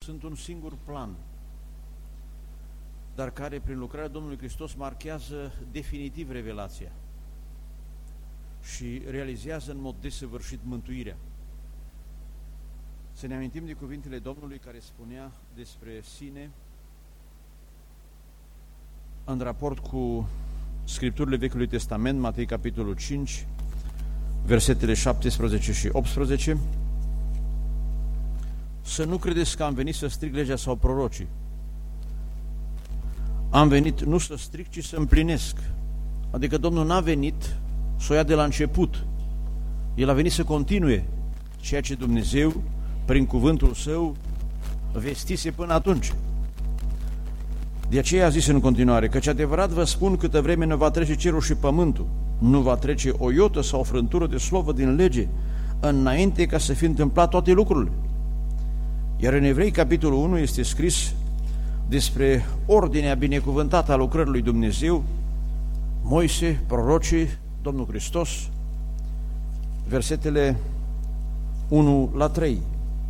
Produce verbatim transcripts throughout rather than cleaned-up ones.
sunt un singur plan, dar care prin lucrarea Domnului Hristos marchează definitiv revelația și realizează în mod desăvârșit mântuirea. Să ne amintim de cuvintele Domnului care spunea despre sine în raport cu Scripturile Vechiului Testament, Matei capitolul cinci, versetele șaptesprezece și optsprezece. Să nu credeți că am venit să stric legea sau prorocii. Am venit nu să stric, ci să împlinesc. Adică Domnul n-a venit să o ia de la început. El a venit să continue ceea ce Dumnezeu, prin cuvântul Său, vestise până atunci. De aceea a zis în continuare, căci adevărat vă spun, câtă vreme nu va trece cerul și pământul, nu va trece o iotă sau o frântură de slovă din lege, înainte ca să fie întâmplat toate lucrurile. Iar în Evrei, capitolul unu, este scris despre ordinea binecuvântată a lucrării lui Dumnezeu, Moise, prorocii, Domnul Hristos, versetele unu la trei.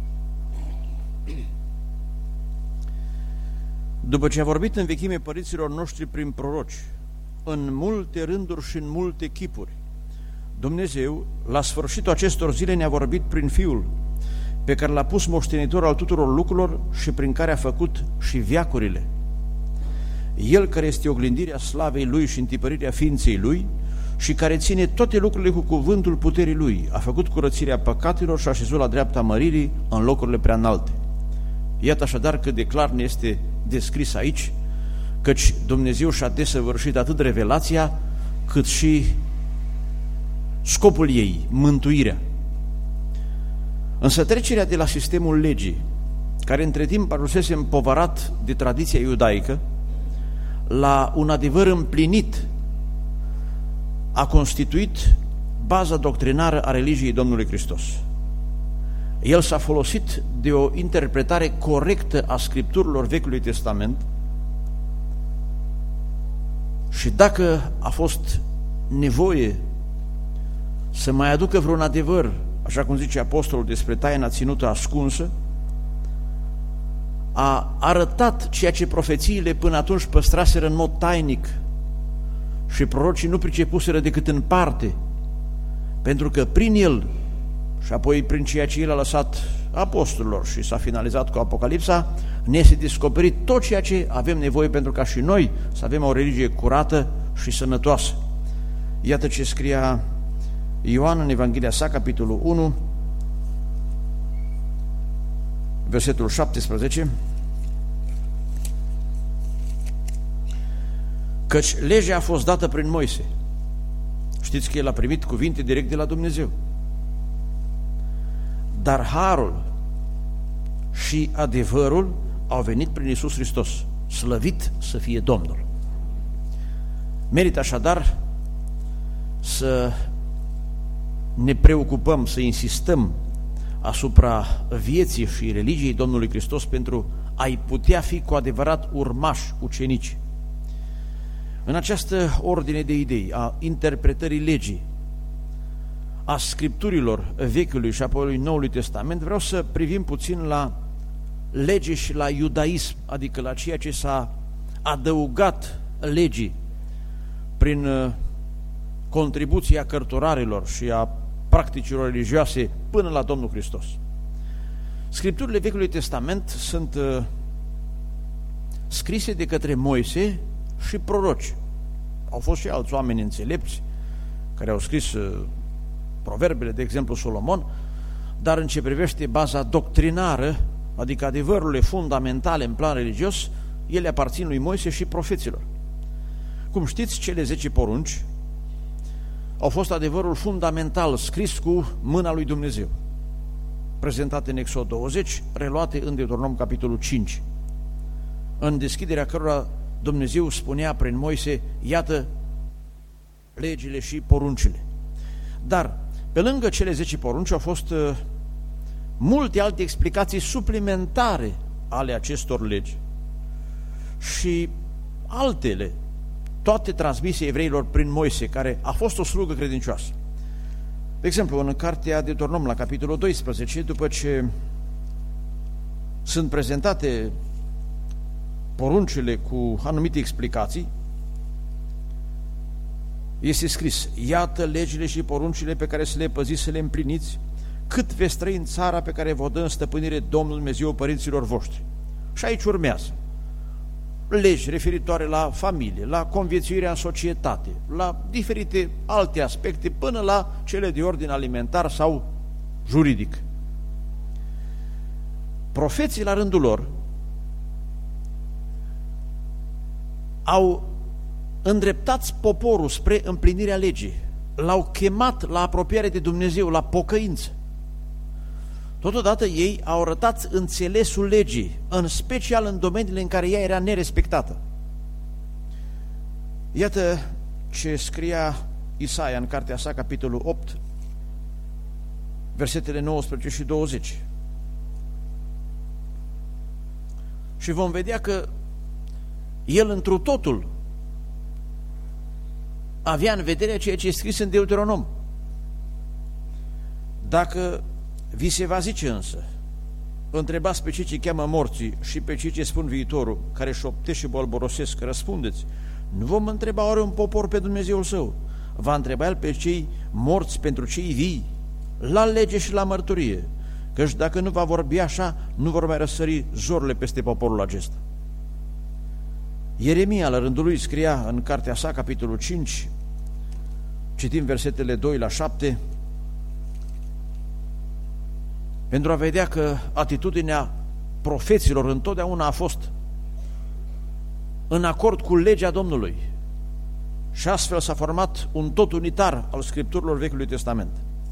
După ce a vorbit în vechime părinților noștri prin proroci, în multe rânduri și în multe chipuri, Dumnezeu, la sfârșitul acestor zile, ne-a vorbit prin Fiul, pe care l-a pus moștenitor al tuturor lucrurilor și prin care a făcut și veacurile. El care este oglindirea slavei Lui și întipărirea ființei Lui și care ține toate lucrurile cu cuvântul puterii Lui, a făcut curățirea păcatelor și a așezut la dreapta măririi în locurile prea înalte. Iată așadar cât de clar ne este descris aici, căci Dumnezeu și-a desăvârșit atât revelația, cât și scopul ei, mântuirea. Însă trecerea de la sistemul legii, care între timp ajunsese împovărat de tradiția iudaică, la un adevăr împlinit, a constituit baza doctrinară a religiei Domnului Hristos. El s-a folosit de o interpretare corectă a Scripturilor Vechiului Testament și dacă a fost nevoie să mai aducă vreun adevăr, așa cum zice apostolul despre taina ținută ascunsă, a arătat ceea ce profețiile până atunci păstraseră în mod tainic și prorocii nu pricepuseră decât în parte, pentru că prin el și apoi prin ceea ce el a lăsat apostolilor și s-a finalizat cu Apocalipsa, ne este descoperit tot ceea ce avem nevoie pentru ca și noi să avem o religie curată și sănătoasă. Iată ce scria Ioan în Evanghelia sa, capitolul unu, versetul șaptesprezece, căci legea a fost dată prin Moise. Știți că el a primit cuvinte direct de la Dumnezeu. Dar harul și adevărul au venit prin Iisus Hristos. Slăvit să fie Domnul! Merită așadar să ne preocupăm, să insistăm asupra vieții și religiei Domnului Hristos pentru a-i putea fi cu adevărat urmași, ucenici. În această ordine de idei a interpretării legii, a Scripturilor Vechiului și apoi Noului Testament, vreau să privim puțin la lege și la iudaism, adică la ceea ce s-a adăugat legii prin contribuția cărturarilor și a practicilor religioase până la Domnul Hristos. Scripturile Vechiului Testament sunt uh, scrise de către Moise și proroci. Au fost și alți oameni înțelepți care au scris uh, proverbele, de exemplu Solomon, dar în ce privește baza doctrinară, adică adevărurile fundamentale în plan religios, ele aparțin lui Moise și profeților. Cum știți, cele zece porunci au fost adevărul fundamental scris cu mâna lui Dumnezeu, prezentate în Exod douăzeci, reluate în Deuteronom capitolul cinci, în deschiderea cărora Dumnezeu spunea prin Moise, iată legile și poruncile. Dar pe lângă cele zece porunci au fost uh, multe alte explicații suplimentare ale acestor legi și altele, toate transmise evreilor prin Moise, care a fost o slugă credincioasă. De exemplu, în cartea Deuteronom, la capitolul doisprezece, după ce sunt prezentate poruncile cu anumite explicații, este scris: iată legile și poruncile pe care să le păziți, să le împliniți, cât veți trăi în țara pe care vă dă în stăpânire Domnul Dumnezeu părinților voștri. Și aici urmează legi referitoare la familie, la conviețuirea în societate, la diferite alte aspecte, până la cele de ordin alimentar sau juridic. Profeții, la rândul lor, au îndreptat poporul spre împlinirea legii, l-au chemat la apropiare de Dumnezeu, la pocăință. Totodată ei au arătat înțelesul legii, în special în domeniile în care ea era nerespectată. Iată ce scria Isaia în cartea sa, capitolul opt, versetele nouăsprezece și douăzeci. Și vom vedea că el întru totul avea în vedere ceea ce e scris în Deuteronom. Dacă vi se va zice însă, întrebați pe cei ce cheamă morții și pe cei ce spun viitorul, care șoptesc și bolborosesc, răspundeți: nu vom întreba oare un popor pe Dumnezeul său? Va întreba el pe cei morți pentru cei vii, la lege și la mărturie, căci dacă nu va vorbi așa, nu vor mai răsări zorile peste poporul acesta. Ieremia, la rândul lui, scria în cartea sa, capitolul cinci, citim versetele doi la șapte, pentru a vedea că atitudinea profeților întotdeauna a fost în acord cu legea Domnului și astfel s-a format un tot unitar al Scripturilor Vechiului Testament.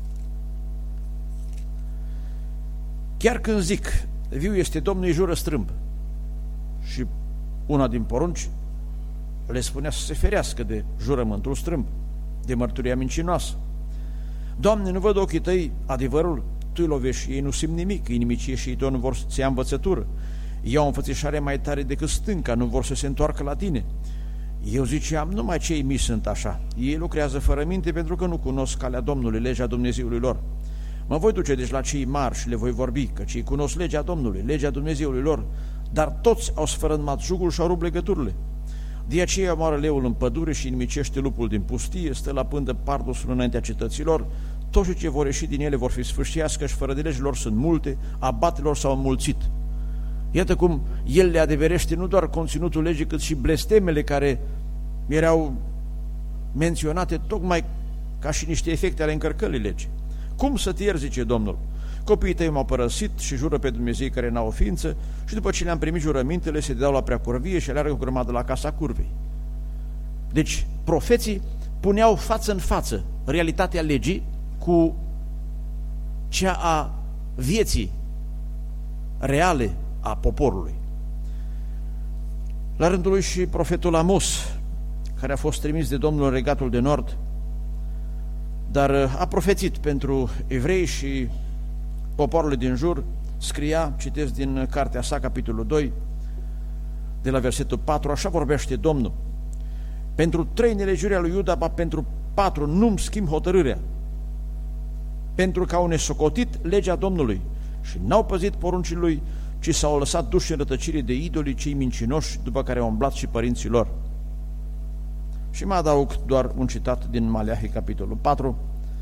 Chiar când zic: viu este Domnul, îi jură strâmb, și una din porunci le spunea să se ferească de jurământul strâmb, de mărturia mincinoasă. Doamne, nu văd ochii tăi adevărul? Tu îi lovești și ei nu simt nimic, inimicii și ei tot nu vor să ia învățătură. Ei au o înfățișare mai tare decât stânca, nu vor să se întoarcă la tine. Eu ziceam: numai cei mici sunt așa, ei lucrează fără minte pentru că nu cunosc calea Domnului, legea Dumnezeului lor. Mă voi duce deci la cei mari și le voi vorbi, că cei cunosc legea Domnului, legea Dumnezeului lor, dar toți au sfărâmat jugul și au rupt legăturile. De aceea moară leul în pădure și inimicește lupul din pustie, stă la pândă pardusul înaintea cetăților, toți ce vor ieși din ele vor fi sfârșiască și fără de legilor sunt multe, abatelor s-au înmulțit. Iată cum el le adeverește nu doar conținutul legii, cât și blestemele care erau menționate tocmai ca și niște efecte ale încărcării legii. Cum să te ieri, zice Domnul? Copiii tăi m-au părăsit și jură pe Dumnezei care n-au o ființă și după ce le-am primit jurămintele se dau la preacurvie și aleargă o grămadă la casa curvei. Deci profeții puneau față în față realitatea legii cu cea a vieții reale a poporului. La rândul lui și profetul Amos, care a fost trimis de Domnul în Regatul de Nord, dar a profețit pentru evrei și poporul din jur, scria, citesc din cartea sa, capitolul doi, de la versetul patru, așa vorbește Domnul: pentru trei nelegiuri lui Iuda, ba pentru patru nu-mi schimb hotărârea, pentru că au nesocotit legea Domnului și n-au păzit poruncii lui, ci s-au lăsat duși în rătăcire de idolii cei mincinoși, după care au umblat și părinții lor. Și mă adaug doar un citat din Maleahi, capitolul patru,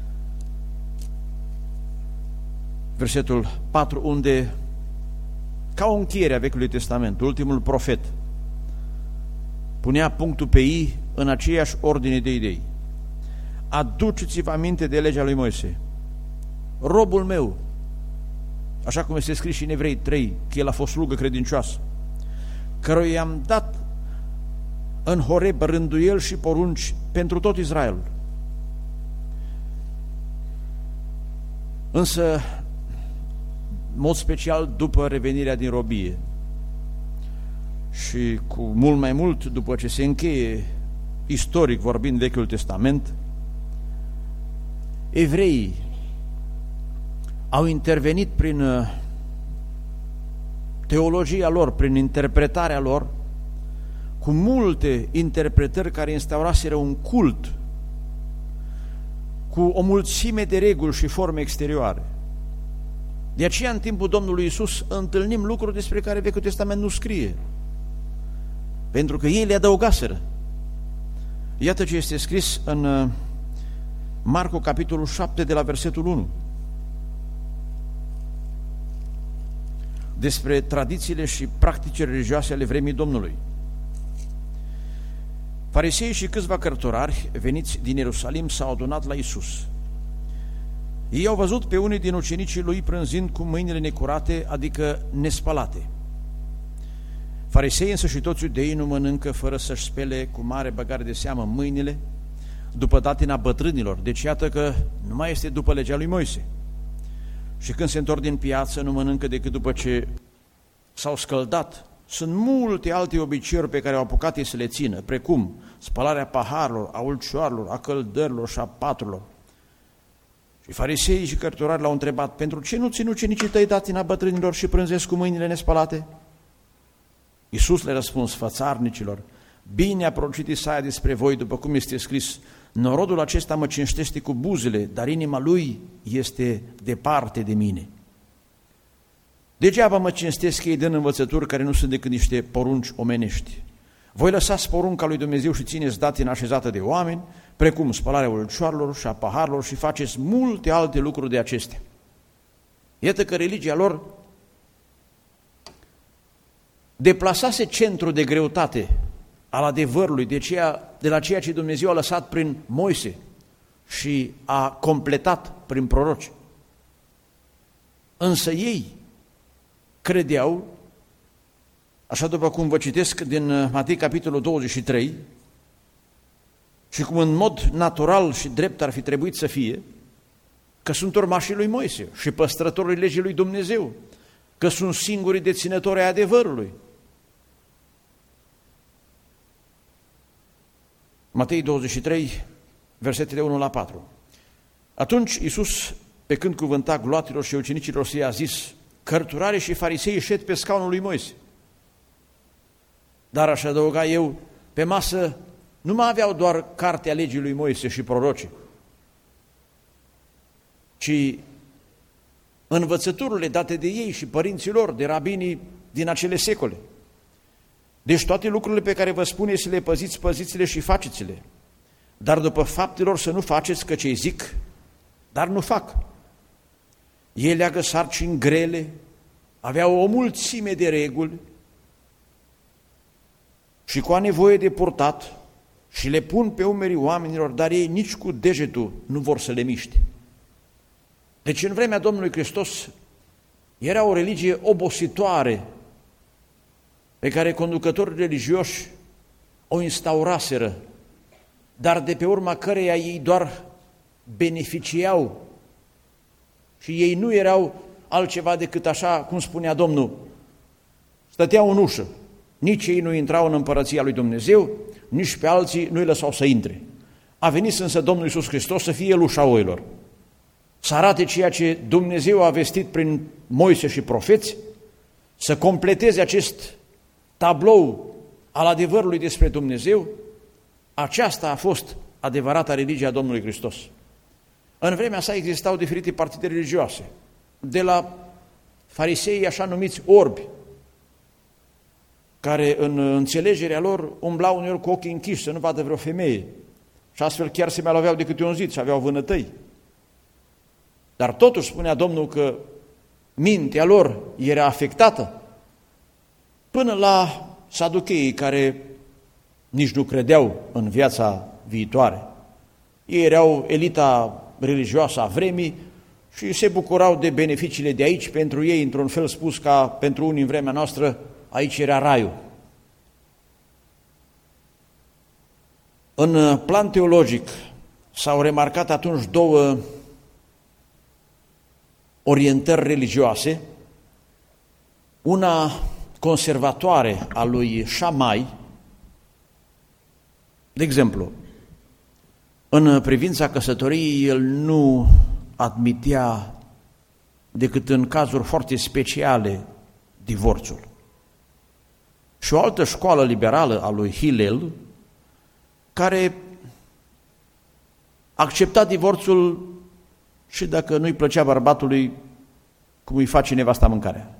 versetul patru, unde, ca o încheiere a Vechiului Testament, ultimul profet punea punctul pe i în aceeași ordine de idei. Aduceți-vă aminte de legea lui Moise, robul meu, așa cum este scris și în Evrei trei, că el a fost slugă credincioasă, căruia i-am dat în Horeb rânduieli și porunci pentru tot Israelul. Însă, în mod special după revenirea din robie și cu mult mai mult după ce se încheie, istoric vorbind, Vechiul Testament, evreii au intervenit prin teologia lor, prin interpretarea lor, cu multe interpretări care instauraseră un cult, cu o mulțime de reguli și forme exterioare. De aceea, în timpul Domnului Iisus, întâlnim lucruri despre care Vechiul Testament nu scrie, pentru că ei le adăugaseră. Iată ce este scris în Marcu, capitolul șapte, de la versetul unu, despre tradițiile și practici religioase ale vremii Domnului. Fariseii și câțiva cărturari veniți din Ierusalim s-au adunat la Iisus. Ei au văzut pe unii din ucenicii lui prânzind cu mâinile necurate, adică nespălate. Fariseii însă și toți iudeii nu mănâncă fără să-și spele cu mare băgare de seamă mâinile, după datina bătrânilor, deci iată că nu mai este după legea lui Moise. Și când se întorc din piață, nu mănâncă decât după ce s-au scăldat. Sunt multe alte obiceiuri pe care au apucat ei să le țină, precum spălarea paharilor, a ulcioarelor, a căldărilor și a paturilor. Și fariseii și cărturari l-au întrebat: pentru ce nu țin ucenicii tăi datina bătrânilor și prânzesc cu mâinile nespălate? Iisus le-a răspuns: fățarnicilor, bine a prorocit Isaia despre voi, după cum este scris: norodul acesta mă cinstește cu buzele, dar inima lui este departe de mine. Degeaba mă cinstesc ei dând învățături care nu sunt decât niște porunci omenești. Voi lăsați porunca lui Dumnezeu și țineți datina așezată de oameni, precum spălarea ulcioarelor și a paharilor, și faceți multe alte lucruri de acestea. Iată că religia lor deplasase centrul de greutate al adevărului, de, ceea, de la ceea ce Dumnezeu a lăsat prin Moise și a completat prin proroci. Însă ei credeau, așa după cum vă citesc din Matei capitolul douăzeci și trei, și cum în mod natural și drept ar fi trebuit să fie, că sunt urmașii lui Moise și păstrătorii legii lui Dumnezeu, că sunt singurii deținători ai adevărului. Matei douăzeci și trei, versetele unu la patru. Atunci Iisus, pe când cuvânta gloatilor și ucenicilor săi, a zis: cărturarii și farisei șed pe scaunul lui Moise. Dar aș adăuga eu, pe masă nu mai aveau doar cartea legii lui Moise și prorocii, ci învățăturile date de ei și părinților, de rabinii din acele secole. Deci toate lucrurile pe care vă spune să le păziți, păziți-le și faceți-le. Dar după faptelor să nu faceți, că ce zic, dar nu fac. Ei leagă sarcini grele, aveau o mulțime de reguli și cu a nevoie de purtat și le pun pe umerii oamenilor, dar ei nici cu degetul nu vor să le miște. Deci în vremea Domnului Hristos era o religie obositoare pe care conducătorii religioși o instauraseră, dar de pe urma căreia ei doar beneficiau și ei nu erau altceva decât, așa cum spunea Domnul, stăteau în ușă, nici ei nu intrau în împărăția lui Dumnezeu, nici pe alții nu îi lăsau să intre. A venit însă Domnul Iisus Hristos să fie el ușa oilor, să arate ceea ce Dumnezeu a vestit prin Moise și profeți, să completeze acest tablou al adevărului despre Dumnezeu. Aceasta a fost adevărata religie a Domnului Hristos. În vremea sa existau diferite partide religioase, de la farisei așa numiți orbi, care în înțelegerea lor umblau uneori cu ochii închiși să nu vadă vreo femeie și astfel chiar se mai loveau de câte un zid și aveau vânătăi. Dar totuși spunea Domnul că mintea lor era afectată, până la saducheii, care nici nu credeau în viața viitoare. Ei erau elita religioasă a vremii și se bucurau de beneficiile de aici. Pentru ei, într-un fel spus, ca pentru unii în vremea noastră, aici era raiul. În plan teologic s-au remarcat atunci două orientări religioase, una conservatoare a lui Șamai. De exemplu, în privința căsătoriei, el nu admitea decât în cazuri foarte speciale divorțul. Și o altă școală liberală a lui Hillel, care accepta divorțul și dacă nu-i plăcea bărbatului, cum îi face nevasta mâncarea.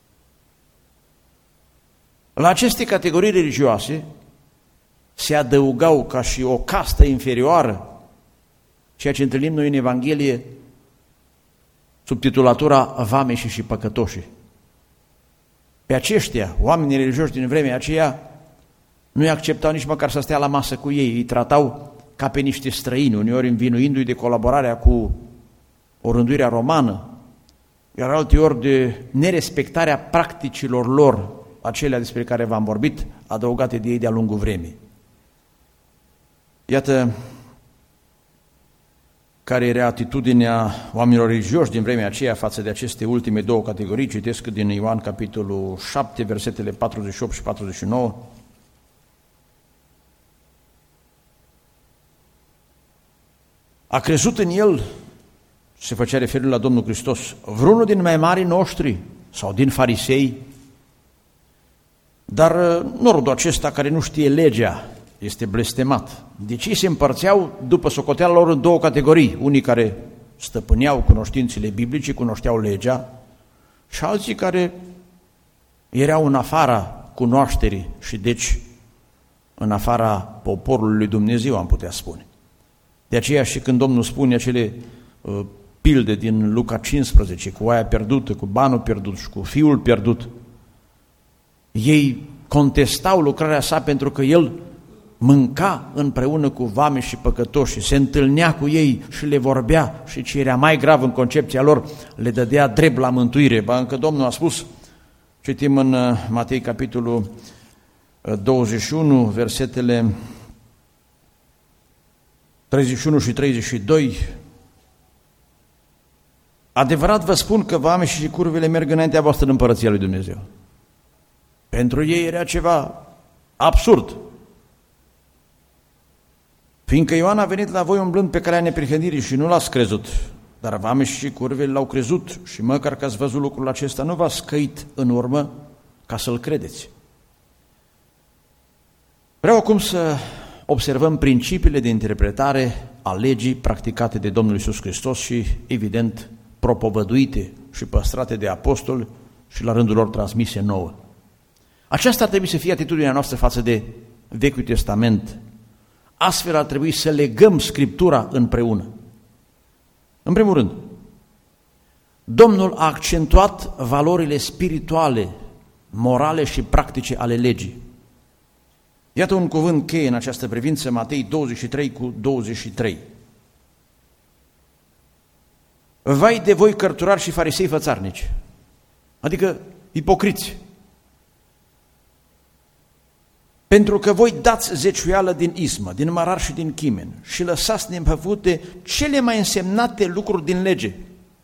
La aceste categorii religioase se adăugau ca și o castă inferioară, ceea ce întâlnim noi în Evanghelie sub titulatura vameșii și păcătoșii. Pe aceștia, oamenii religioși din vremea aceea, nu-i acceptau nici măcar să stea la masă cu ei, îi tratau ca pe niște străini, uneori învinuindu-i de colaborarea cu o rânduire romană, iar alteori de nerespectarea practicilor lor, acelea despre care v-am vorbit, adăugate de ei de-a lungul vremii. Iată care era atitudinea oamenilor religioși din vremea aceea față de aceste ultime două categorii. Citesc din Ioan capitolul șapte, versetele patruzeci și opt și patruzeci și nouă. A crezut în el, se făcea referire la Domnul Hristos, vreunul din mai marii noștri sau din farisei, dar norodul acesta care nu știe legea este blestemat. Deci ei se împărțeau după socoteala lor în două categorii, unii care stăpâneau cunoștințele biblice, cunoșteau legea, și alții care erau în afara cunoașterii și deci în afara poporului lui Dumnezeu, am putea spune. De aceea și când Domnul spune acele uh, pilde din Luca cincisprezece, cu oaia pierdută, cu banul pierdut și cu fiul pierdut, ei contestau lucrarea sa pentru că el mânca împreună cu vameși și păcătoși, se întâlnea cu ei și le vorbea și ce era mai grav în concepția lor, le dădea drept la mântuire. Ba încă Domnul a spus, citim în Matei capitolul douăzeci și unu, versetele treizeci și unu și treizeci și doi, adevărat vă spun că vameșii și curvele merg înaintea voastră în împărăția lui Dumnezeu. Pentru ei era ceva absurd. Fiindcă Ioan a venit la voi umblând pe calea neprihănirii și nu l-ați crezut, dar vameșii și curvele l-au crezut și măcar că ați văzut lucrul acesta, nu v-ați căit în urmă ca să-l credeți. Vreau acum să observăm principiile de interpretare a legii practicate de Domnul Iisus Hristos și, evident, propovăduite și păstrate de apostoli și la rândul lor transmise nouă. Aceasta ar trebui să fie atitudinea noastră față de Vechiul Testament. Astfel ar trebui să legăm Scriptura împreună. În primul rând, Domnul a accentuat valorile spirituale, morale și practice ale legii. Iată un cuvânt cheie în această privință, Matei douăzeci și trei cu douăzeci și trei. Vai de voi cărturari și farisei fățarnici, adică ipocriți, pentru că voi dați zeciuială din ismă, din mărar și din chimen și lăsați neîmpăvute cele mai însemnate lucruri din lege,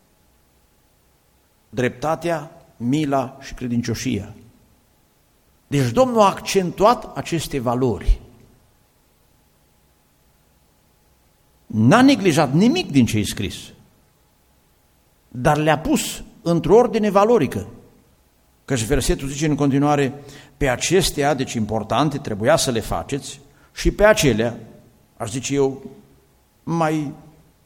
dreptatea, mila și credincioșia. Deci Domnul a accentuat aceste valori. N-a neglijat nimic din ce-i scris, dar le-a pus într-o ordine valorică. Căci versetul zice în continuare, pe acestea, deci importante, trebuia să le faceți, și pe acelea, aș zice eu, mai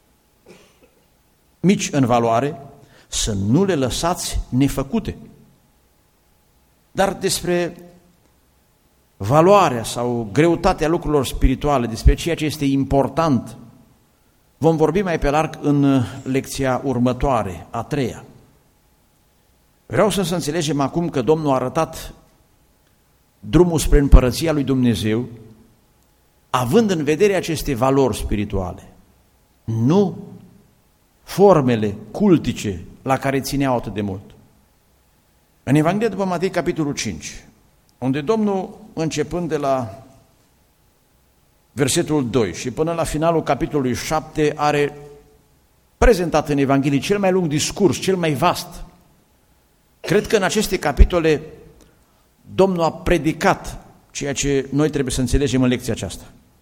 mici în valoare, să nu le lăsați nefăcute. Dar despre valoarea sau greutatea lucrurilor spirituale, despre ceea ce este important, vom vorbi mai pe larg în lecția următoare, a treia. Vreau să, să înțelegem acum că Domnul a arătat drumul spre împărăția lui Dumnezeu, având în vedere aceste valori spirituale, nu formele cultice la care țineau atât de mult. În Evanghelia după Matei, capitolul cinci, unde Domnul, începând de la versetul doi și până la finalul capitolului șapte, are prezentat în Evanghelie cel mai lung discurs, cel mai vast. Cred că în aceste capitole Domnul a predicat ceea ce noi trebuie să înțelegem în lecția aceasta.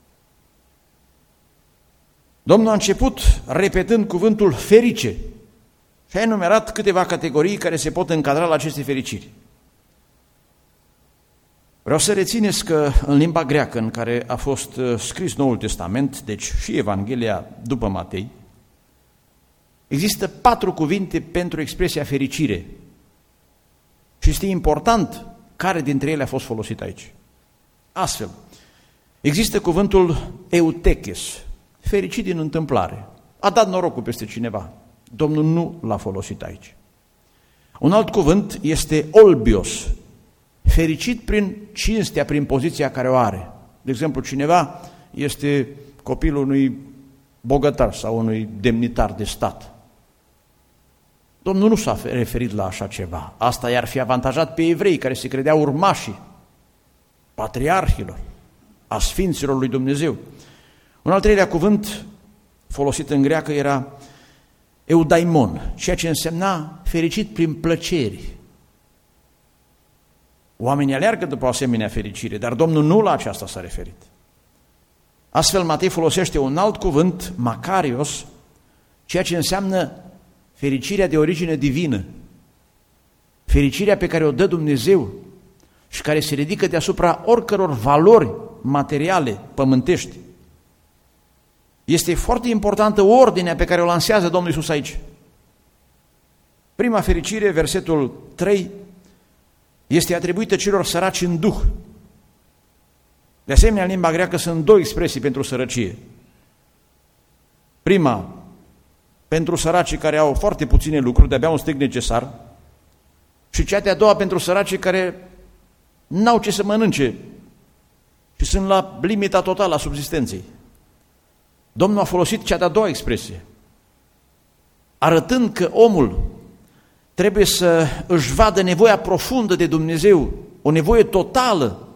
Domnul a început repetând cuvântul ferice și a enumerat câteva categorii care se pot încadra la aceste fericiri. Vreau să rețineți că în limba greacă în care a fost scris Noul Testament, deci și Evanghelia după Matei, există patru cuvinte pentru expresia fericire. Și este important care dintre ele a fost folosit aici. Astfel, există cuvântul euteches, fericit din întâmplare. A dat norocul peste cineva. Domnul nu l-a folosit aici. Un alt cuvânt este olbios, fericit prin cinstea, prin poziția care o are. De exemplu, cineva este copilul unui bogătar sau unui demnitar de stat. Domnul nu s-a referit la așa ceva. Asta i-ar fi avantajat pe evrei care se credeau urmașii patriarhilor, a sfinților lui Dumnezeu. Un al treilea cuvânt folosit în greacă era eudaimon, ceea ce însemna fericit prin plăceri. Oamenii aleargă după o asemenea fericire, dar Domnul nu la aceasta s-a referit. Astfel, Matei folosește un alt cuvânt, makarios, ceea ce înseamnă fericirea de origine divină, fericirea pe care o dă Dumnezeu și care se ridică deasupra oricăror valori materiale, pământești. Este foarte importantă ordinea pe care o lansează Domnul Iisus aici. Prima fericire, versetul trei, este atribuită celor săraci în duh. De asemenea, în limba greacă sunt două expresii pentru sărăcie. Prima, pentru săracii care au foarte puține lucruri, de-abia un stric necesar, și cea de-a doua pentru săracii care n-au ce să mănânce și sunt la limita totală a subzistenței. Domnul a folosit cea de-a doua expresie, arătând că omul trebuie să își vadă nevoia profundă de Dumnezeu, o nevoie totală.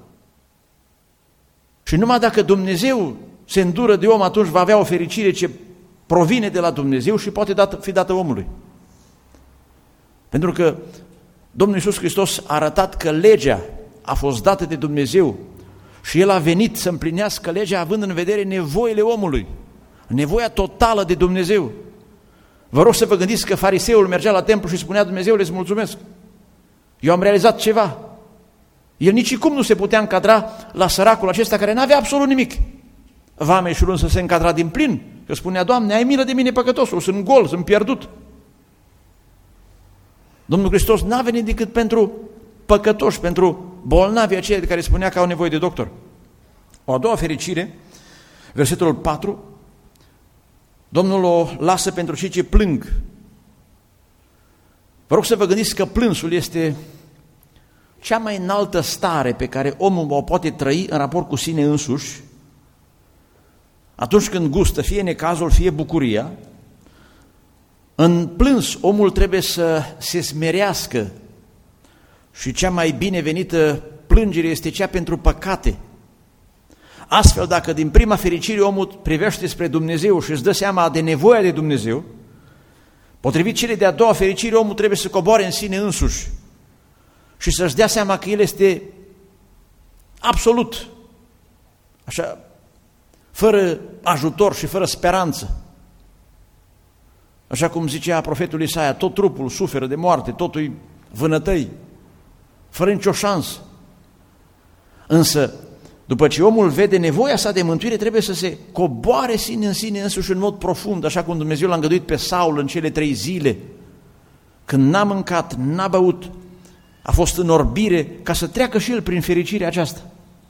Și numai dacă Dumnezeu se îndură de om, atunci va avea o fericire ce provine de la Dumnezeu și poate fi dată omului. Pentru că Domnul Iisus Hristos a arătat că legea a fost dată de Dumnezeu și El a venit să împlinească legea având în vedere nevoile omului, nevoia totală de Dumnezeu. Vă rog să vă gândiți că fariseul mergea la templu și spunea: Dumnezeule, îți mulțumesc, eu am realizat ceva. El nicicum nu se putea încadra la săracul acesta care n-avea absolut nimic. Vameșul însă se încadra din plin, că spunea: Doamne, ai milă de mine păcătosul, sunt gol, sunt pierdut. Domnul Hristos n-a venit decât pentru păcătoși, pentru bolnavi aceia de care spunea că au nevoie de doctor. O a doua fericire, versetul patru, Domnul o lasă pentru cei ce plâng. Vă rog să vă gândiți că plânsul este cea mai înaltă stare pe care omul o poate trăi în raport cu sine însuși, atunci când gustă fie necazul, fie bucuria. În plâns omul trebuie să se smerească și cea mai binevenită plângere este cea pentru păcate. Astfel, dacă din prima fericire omul privește spre Dumnezeu și își dă seama de nevoia de Dumnezeu, potrivit celei de-a doua fericire, omul trebuie să coboare în sine însuși și să-și dea seama că el este absolut, așa, fără ajutor și fără speranță. Așa cum zicea profetul Isaia, tot trupul suferă de moarte, totul-i vânătăi, fără nicio șansă. Însă, după ce omul vede nevoia sa de mântuire, trebuie să se coboare sine în sine însuși în mod profund, așa cum Dumnezeu l-a îngăduit pe Saul în cele trei zile, când n-a mâncat, n-a băut, a fost în orbire, ca să treacă și el prin fericirea aceasta.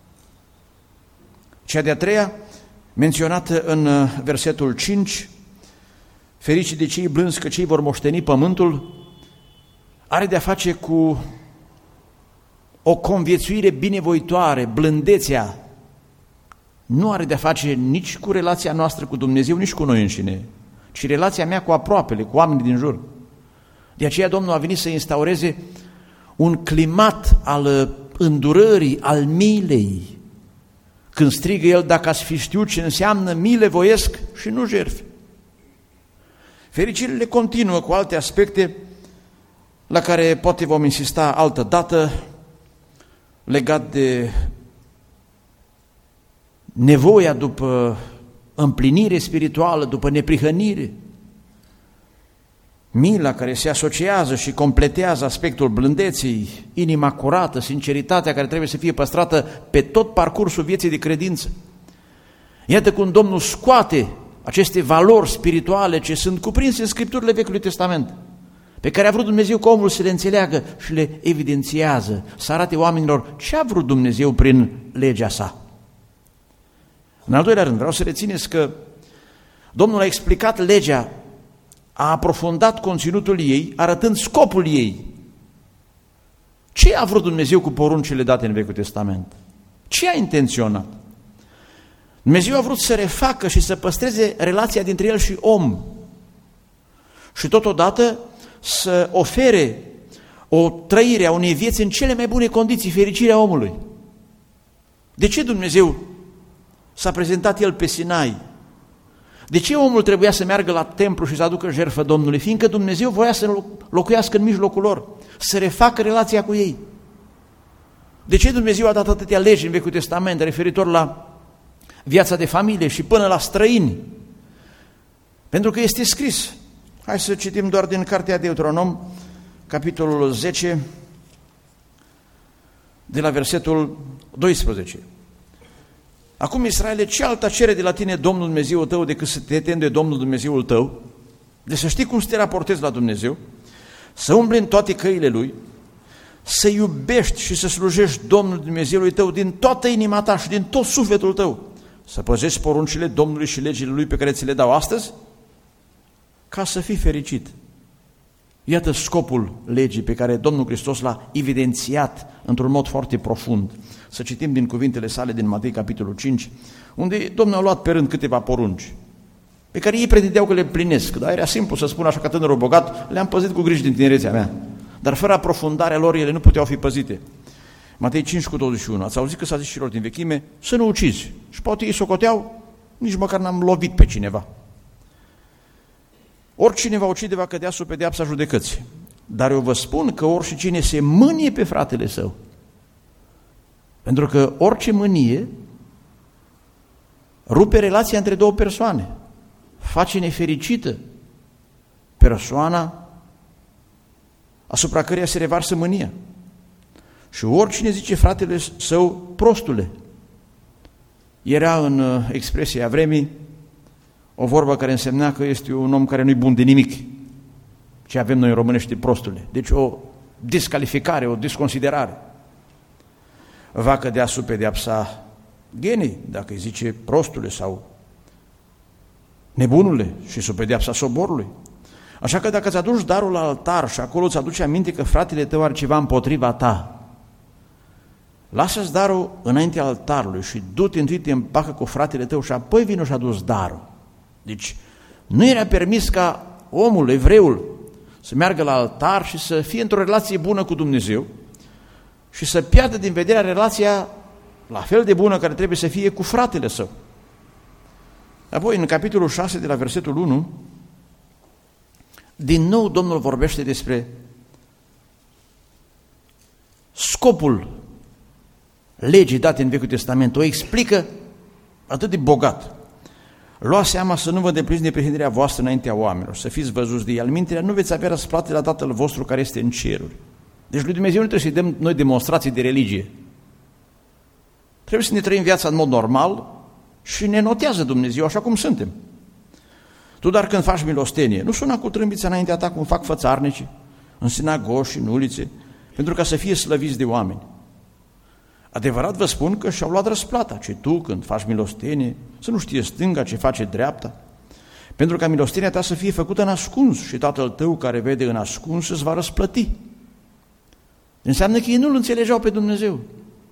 Cea de-a treia, menționată în versetul cinci, fericii de cei blânzi, că cei vor moșteni pământul, are de-a face cu o conviețuire binevoitoare. Blândețea nu are de-a face nici cu relația noastră cu Dumnezeu, nici cu noi înșine, ci relația mea cu aproapele, cu oamenii din jur. De aceea Domnul a venit să instaureze un climat al îndurării, al milei. Când strigă El: dacă ați fi știut ce înseamnă mile voiesc și nu jertfe. Fericirile continuă cu alte aspecte la care poate vom insista altă dată, legat de nevoia după împlinire spirituală, după neprihănire, mila care se asociază și completează aspectul blândeții, inima curată, sinceritatea care trebuie să fie păstrată pe tot parcursul vieții de credință. Iată cum Domnul scoate aceste valori spirituale ce sunt cuprinse în Scripturile Vechiului Testament, pe care a vrut Dumnezeu ca omul să le înțeleagă și le evidențiază, să arate oamenilor ce a vrut Dumnezeu prin legea sa. În al doilea rând, vreau să rețineți că Domnul a explicat legea, a aprofundat conținutul ei, arătând scopul ei. Ce a vrut Dumnezeu cu poruncile date în Vechiul Testament? Ce a intenționat? Dumnezeu a vrut să refacă și să păstreze relația dintre el și om și totodată să ofere o trăire a unei vieți în cele mai bune condiții, fericirea omului. De ce Dumnezeu s-a prezentat el pe Sinai? De ce omul trebuia să meargă la templu și să aducă jertfă Domnului? Fiindcă Dumnezeu voia să locuiască în mijlocul lor, să refacă relația cu ei. De ce Dumnezeu a dat atâtea legi în Vechiul Testament referitor la viața de familie și până la străini? Pentru că este scris. Hai să citim doar din cartea Deuteronom, capitolul zece, de la versetul doisprezece. Acum, Israele, ce alta cere de la tine Domnul Dumnezeul tău decât să te temi de Domnul Dumnezeul tău, de să știi cum să te raportezi la Dumnezeu, să umbli în toate căile Lui, să iubești și să slujești Domnul Dumnezeului tău din toată inima ta și din tot sufletul tău, să păzești poruncile Domnului și legile Lui pe care ți le dau astăzi, ca să fii fericit. Iată scopul legii pe care Domnul Hristos l-a evidențiat într-un mod foarte profund. Să citim din cuvintele sale din Matei, capitolul cinci, unde Domnul a luat pe rând câteva porunci, pe care ei pretindeau că le împlinesc, dar era simplu să spun așa, ca tânărul bogat, le-am păzit cu griji din tinerețea mea, dar fără aprofundarea lor ele nu puteau fi păzite. Matei cinci cu douăzeci și unu, ați auzit că s-a zis și lor din vechime, să nu ucizi. Și poate ei socoteau, nici măcar n-am lovit pe cineva. Oricine va ucide va cădea sub pedeapsa judecății. Dar eu vă spun că oricine se mânie pe fratele său, pentru că orice mânie rupe relația între două persoane, face nefericită persoana asupra căreia se revarsă mânia. Și oricine zice fratele său, prostule, era în expresia vremii o vorbă care însemna că este un om care nu-i bun de nimic, ce avem noi în românește, prostule. Deci o descalificare, o desconsiderare. Va cădea sub pedeapsa genei, dacă îi zice prostule sau nebunule, și sub pedeapsa soborului. Așa că dacă îți aduci darul la altar și acolo îți aduce aminte că fratele tău are ceva împotriva ta, lasă-ți darul înaintea altarului și du-te întâi, te împacă cu fratele tău și apoi vino și aduci darul. Deci nu era permis ca omul, evreul, să meargă la altar și să fie într-o relație bună cu Dumnezeu și să piardă din vedere relația la fel de bună care trebuie să fie cu fratele său. Apoi, în capitolul șase, de la versetul unu, din nou Domnul vorbește despre scopul legii date în Vechiul Testament. O explică atât de bogat. Luați seama să nu vă depliniți neprihănirea voastră înaintea oamenilor, să fiți văzuți de ei. Alminterea nu veți avea răsplată la Tatăl vostru care este în ceruri. Deci lui Dumnezeu nu trebuie să-i dăm noi demonstrații de religie. Trebuie să ne trăim viața în mod normal și ne notează Dumnezeu așa cum suntem. Tu, dar când faci milostenie, nu suna cu trâmbița înaintea ta cum fac fățarnicii, în sinagogi și în ulițe, pentru ca să fie slăviți de oameni. Adevărat vă spun că și-au luat răsplata, ci tu, când faci milostenie, să nu știe stânga ce face dreapta, pentru ca milostenia ta să fie făcută în ascuns și Tatăl tău care vede în ascuns îți va răsplăti. Înseamnă că ei nu-L înțelegeau pe Dumnezeu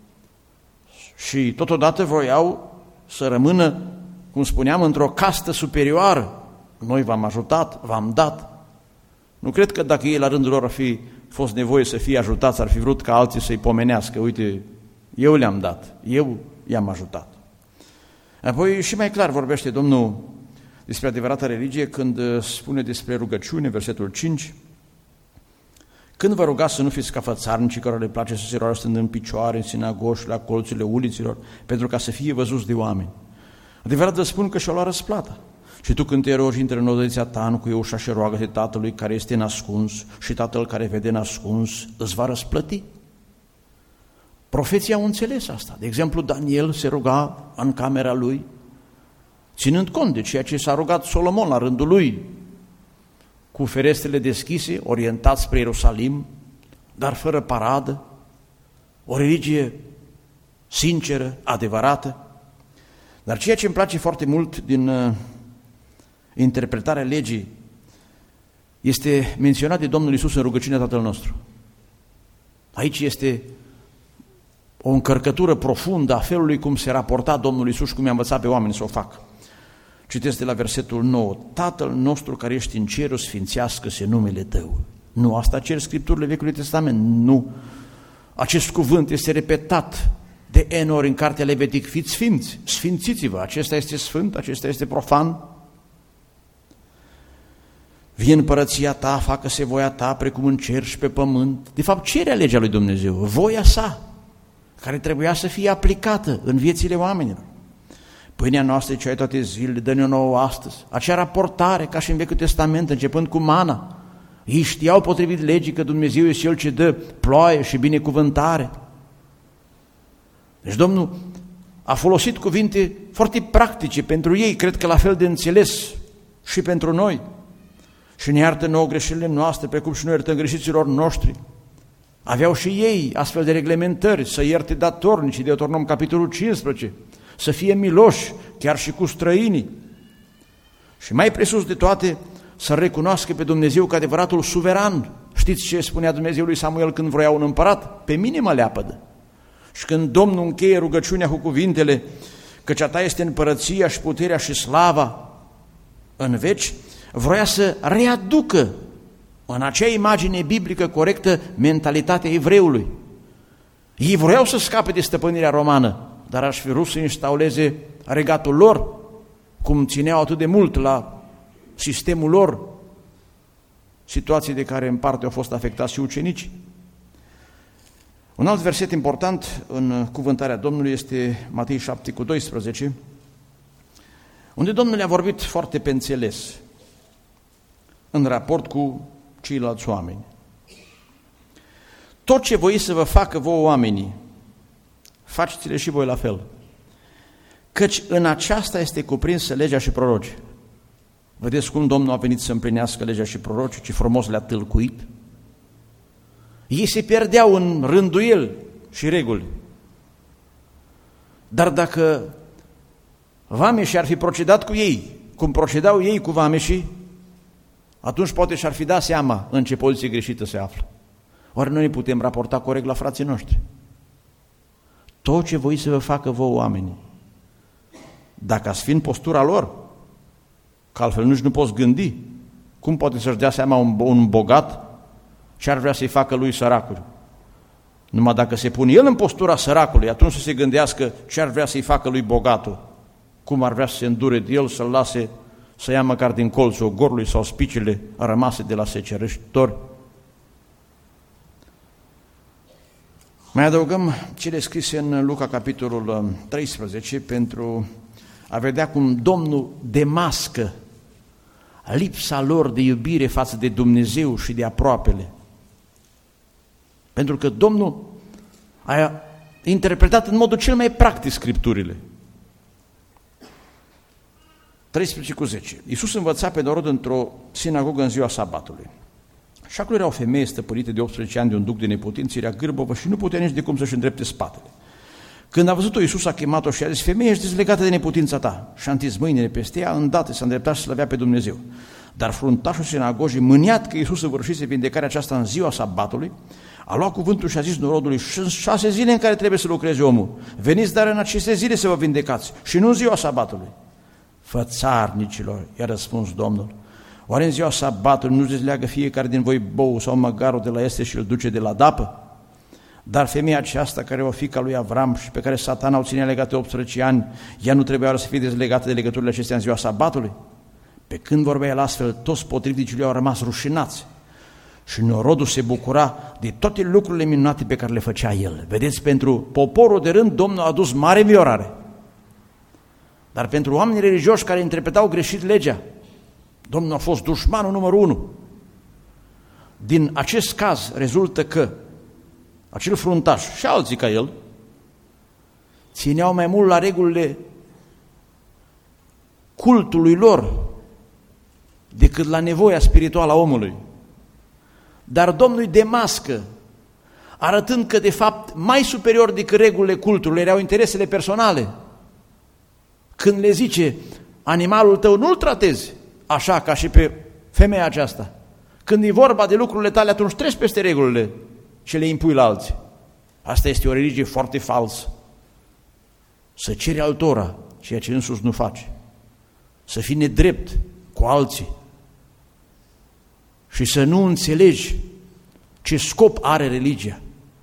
și totodată voiau să rămână, cum spuneam, într-o castă superioară. Noi v-am ajutat, v-am dat. Nu cred că dacă ei la rândul lor ar fi fost nevoie să fie ajutați, ar fi vrut ca alții să-i pomenească. Uite, eu le-am dat, eu i-am ajutat. Apoi și mai clar vorbește Domnul despre adevărata religie când spune despre rugăciune, versetul cinci. Când vă rugați să nu fiți ca fățarnicii care le place să se roagă stând în picioare, în sinagogi, la colțurile uliților, pentru ca să fie văzuți de oameni. Adevărat vă spun că și-o luat răsplata. Și tu când te rogi, intră în odăița ta, nu cu ușa și roagă-te Tatălui care este în ascuns și Tatăl care vede în ascuns îți va răsplăti. Profeții au înțeles asta. De exemplu, Daniel se ruga în camera lui, ținând cont de ceea ce s-a rugat Solomon la rândul lui, cu ferestrele deschise, orientat spre Ierusalim, dar fără paradă, o religie sinceră, adevărată. Dar ceea ce îmi place foarte mult din uh, interpretarea legii este menționat de Domnul Iisus în rugăciunea Tatăl nostru. Aici este o încărcătură profundă a felului cum se raporta Domnul Iisus și cum i-a învățat pe oameni să o facă. Citesc de la versetul nouă. Tatăl nostru care ești în cerul, sfințească-se numele Tău. Nu, asta cer Scripturile Vechiului Testament. Nu. Acest cuvânt este repetat de N ori în cartea Levitic. Fiți sfinți, sfințiți-vă. Acesta este sfânt, acesta este profan. Vie împărăția Ta, facă-se voia Ta, precum în cer și pe pământ. De fapt, cerea legea lui Dumnezeu, voia sa, care trebuia să fie aplicată în viețile oamenilor. Pâinea noastră, ce ai toate zilele, dă-ne nouă astăzi. Acea raportare, ca și în Vechiul Testament, începând cu mana. Ei știau potrivit legii că Dumnezeu este Cel ce dă ploaie și binecuvântare. Deci Domnul a folosit cuvinte foarte practice pentru ei, cred că la fel de înțeles și pentru noi. Și ne iartă nouă greșelile noastre, precum și noi iertăm greșiților noștri. Aveau și ei astfel de reglementări, să ierte datornicii, Deuteronom capitolul cincisprezece, să fie miloși, chiar și cu străinii. Și mai presus de toate, să recunoască pe Dumnezeu ca adevăratul suveran. Știți ce spunea Dumnezeu lui Samuel când vroia un împărat? Pe mine mă leapădă. Și când Domnul încheie rugăciunea cu cuvintele, căci a Ta este împărăția și puterea și slava în veci, vroia să readucă în acea imagine biblică corectă mentalitatea evreului. Ei vroiau să scape de stăpânirea romană, dar aș fi vrut să instaureze regatul lor, cum țineau atât de mult la sistemul lor, situații de care în parte au fost afectați și ucenicii. Un alt verset important în cuvântarea Domnului este Matei șapte cu doisprezece, unde Domnul a vorbit foarte pe înțeles în raport cu ceilalți oameni. Tot ce voi să vă facă vouă oamenii, faceți-le și voi la fel, căci în aceasta este cuprinsă legea și prorocii. Vedeți cum Domnul a venit să împlinească legea și prorocii, ce frumos le-a tâlcuit? Ei se pierdeau în rânduieli și reguli. Dar dacă vameșii ar fi procedat cu ei, cum procedau ei cu vameșii, atunci poate și-ar fi dat seama în ce poziție greșită se află. Oare noi ne putem raporta corect la frații noștri? Tot ce voi să vă facă vouă oamenii, dacă ați fi în postura lor, că altfel nici nu poți gândi, cum poate să-și dea seama un, un bogat ce ar vrea să-i facă lui săracul? Numai dacă se pune el în postura săracului, atunci să se gândească ce ar vrea să-i facă lui bogatul, cum ar vrea să se îndure de el, să-l lase să ia măcar din colțul ogorului sau spicile rămase de la secerăștori. Mai adăugăm cele scrise în Luca capitolul treisprezece pentru a vedea cum Domnul demască lipsa lor de iubire față de Dumnezeu și de aproapele. Pentru că Domnul a interpretat în modul cel mai practic Scripturile. treisprezece cu zece. Iisus învăța pe norod într-o sinagogă în ziua sabatului. Și acolo era o femeie stăpânită de optsprezece ani de un duc de neputință, era gârbovă și nu putea nici de cum să-și îndrepte spatele. Când a văzut-o, Iisus a chemat-o și a zis: femeie, ești dezlegată de neputința ta. Și a întins mâinile peste ea, îndată s-a îndreptat și slăvea pe Dumnezeu. Dar fruntașul sinagogii, mâniat că Iisus săvârșise vindecarea aceasta în ziua sabatului, a luat cuvântul și a zis norodului: sunt șase zile în care trebuie să lucreze omul. Veniți dar în aceste zile să vă vindecați și nu în ziua sabatului. Fățarnicilor, i-a răspuns Domnul, oare în ziua sabatului nu dezleagă fiecare din voi bou sau măgarul de la este și îl duce de la dapă? Dar femeia aceasta, care o fiica lui Avram și pe care Satana o ținea legată optsprezece ani, ea nu trebuia să fie dezlegată de legăturile acestea în ziua sabatului? Pe când vorbea el astfel, toți potrivnicii lui au rămas rușinați și norodul se bucura de toate lucrurile minunate pe care le făcea el. Vedeți, pentru poporul de rând Domnul a adus mare înviorare. Dar pentru oamenii religioși care interpretau greșit legea, Domnul a fost dușmanul numărul unu. Din acest caz rezultă că acel fruntaș și alții ca el țineau mai mult la regulile cultului lor decât la nevoia spirituală a omului. Dar Domnul îi demască, arătând că de fapt mai superior decât regulile cultului erau interesele personale. Când le zice, animalul tău nu-l tratezi așa ca și pe femeia aceasta. Când e vorba de lucrurile tale, atunci treci peste regulile și le impui la alții. Asta este o religie foarte falsă. Să ceri altora ceea ce însuși nu faci. Să fii nedrept cu alții. Și să nu înțelegi ce scop are religia.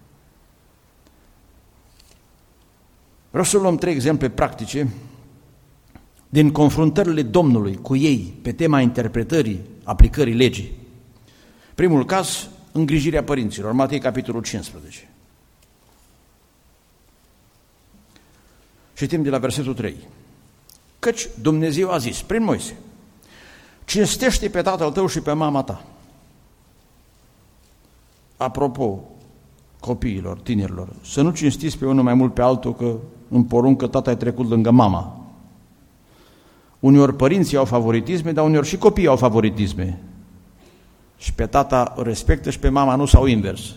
Vreau să luăm trei exemple practice din confruntările Domnului cu ei pe tema interpretării, aplicării legii. Primul caz, îngrijirea părinților, Matei capitolul cincisprezece. Citim de la versetul trei. Căci Dumnezeu a zis prin Moise, cinstește pe tatăl tău și pe mama ta. Apropo, copiilor, tinerilor, să nu cinstiți pe unul mai mult pe altul, că în poruncă tata ai trecut lângă mama. Uneori părinții au favoritisme, dar uneori și copiii au favoritisme. Și pe tata respectă și pe mama nu, sau invers.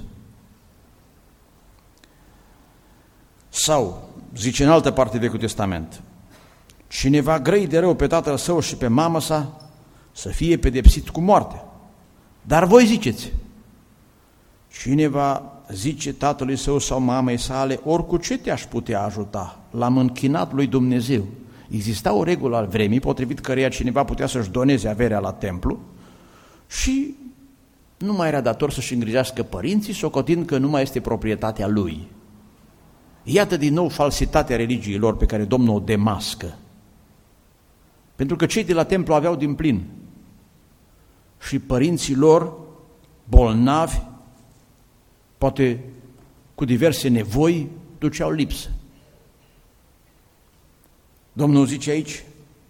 Sau, zice în altă parte Vechiul Testament, cine va grăi de rău pe tatăl său și pe mama sa, să fie pedepsit cu moarte. Dar voi ziceți, cine va zice tatălui său sau mamei sale, ori cu ce te-aș putea ajuta? L-am închinat lui Dumnezeu. Exista o regulă al vremii, potrivit căreia cineva putea să-și doneze averea la templu și nu mai era dator să-și îngrijească părinții, socotind că nu mai este proprietatea lui. Iată din nou falsitatea religiilor pe care Domnul o demască. Pentru că cei de la templu aveau din plin și părinții lor, bolnavi, poate cu diverse nevoi, duceau lipsă. Domnul zice aici,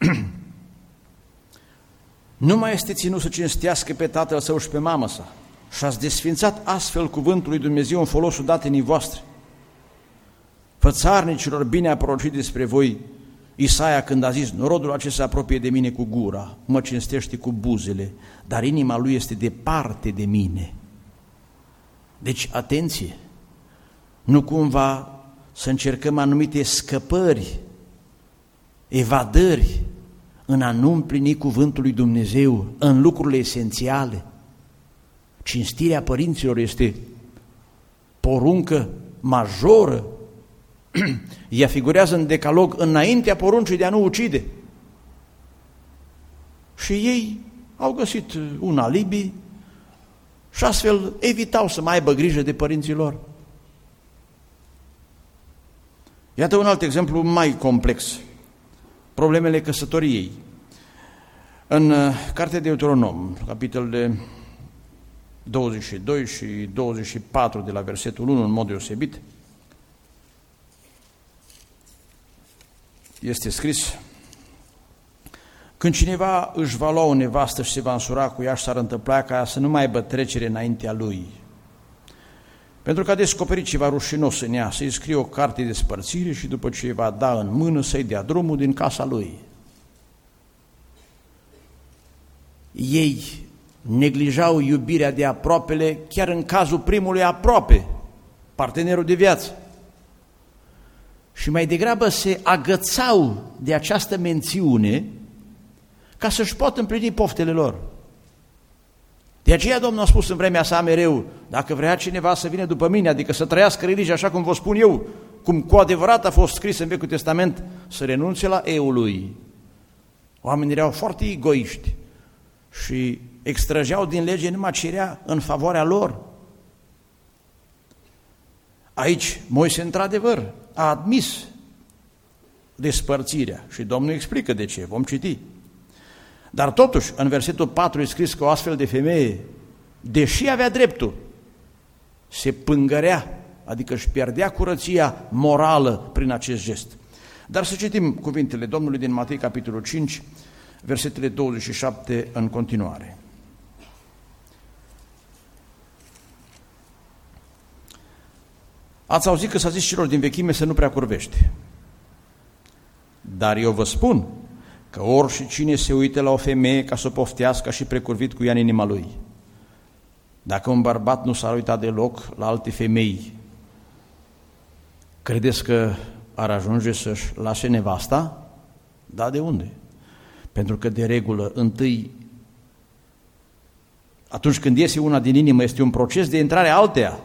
nu mai este ținut să cinstească pe tatăl său și pe mama sa și ați desfințat astfel cuvântul lui Dumnezeu în folosul datenii voastre. Fățarnicilor, bine a prorocit despre voi Isaia când a zis, norodul acesta se apropie de mine cu gura, mă cinstește cu buzele, dar inima lui este departe de mine. Deci, atenție, nu cumva să încercăm anumite scăpări, evadări în a nu împlini cuvântul lui Dumnezeu în lucrurile esențiale. Cinstirea părinților este poruncă majoră. Ea figurează în decalog înaintea poruncii de a nu ucide. Și ei au găsit un alibi și astfel evitau să mai aibă grijă de părinții lor. Iată un alt exemplu mai complex. Problemele căsătoriei. În cartea de Deuteronom, capitolele douăzeci și doi și douăzeci și patru de la versetul unu în mod deosebit, este scris: când cineva își va lua o nevastă și se va însura cu ea și s-ar întâmpla ca ea să nu mai aibă trecere înaintea lui, pentru că a descoperit ceva rușinos în ea, să-i scrie o carte de spărțire și după ce îi va da în mână să-i dea drumul din casa lui. Ei neglijau iubirea de aproapele chiar în cazul primului aproape, partenerul de viață. Și mai degrabă se agățau de această mențiune ca să-și pot împlini poftele lor. De aceea Domnul a spus în vremea sa mereu, dacă vrea cineva să vină după mine, adică să trăiască religia așa cum vă spun eu, cum cu adevărat a fost scris în Vechiul Testament, să renunțe la eu lui. Oamenii erau foarte egoiști și extrageau din lege numai ce era în favoarea lor. Aici Moise într-adevăr a admis despărțirea și Domnul explică de ce, vom citi. Dar totuși, în versetul patru e scris că o astfel de femeie, deși avea dreptul, se pângărea, adică își pierdea curăția morală prin acest gest. Dar să citim cuvintele Domnului din Matei, capitolul cinci, versetele douăzeci și șapte în continuare. Ați auzit că s-a zis celor din vechime să nu prea curvește. Dar eu vă spun că orice cine se uită la o femeie ca să o poftească și precurvit cu ea în inima lui. Dacă un bărbat nu s-ar uita deloc la alte femei, credeți că ar ajunge să-și lase nevasta? Da, de unde? Pentru că de regulă, întâi, atunci când iese una din inimă, este un proces de intrare alteia.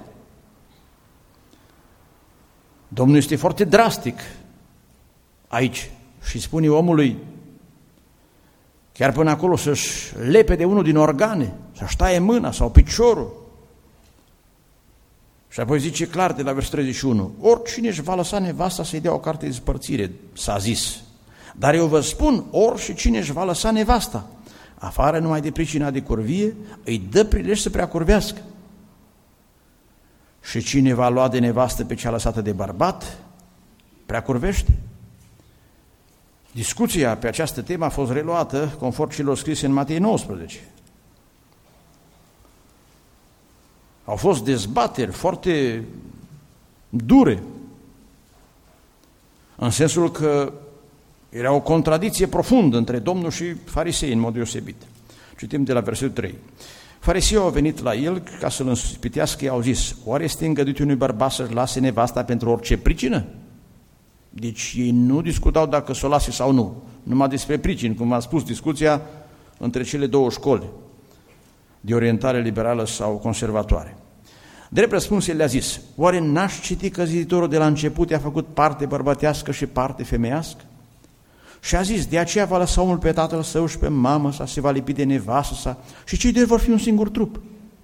Domnul este foarte drastic aici și spune omului, chiar până acolo, să-și lepe de unul din organe, să-și taie mâna sau piciorul. Și apoi zice clar de la versetul treizeci și unu, oricine își va lăsa nevasta să-i dea o carte de despărțire, s-a zis. Dar eu vă spun, oricine își va lăsa nevasta, afară numai de pricina de curvie, îi dă prilej să prea curvească. Și cine va lua de nevastă pe cea lăsată de bărbat, prea curvește. Discuția pe această temă a fost reluată conform celor scrise în Matei nouăsprezece. Au fost dezbateri foarte dure, în sensul că era o contradicție profundă între Domnul și farisei în mod deosebit. Citim de la versetul trei. Farisei au venit la el ca să-l înspitească, i-au zis, oare este îngăduit unui bărbat să-și lase nevasta pentru orice pricină? Deci ei nu discutau dacă să o lase sau nu, numai despre pricini, cum am spus, discuția între cele două școli de orientare liberală sau conservatoare. Drept răspuns, el le-a zis, oare n-aș citi că ziditorul de la început i-a făcut parte bărbătească și parte femeiască? Și a zis, de aceea va lăsa omul pe tatăl său și pe mamă sa, se va lipi de nevastă sa și cei doi vor fi un singur trup.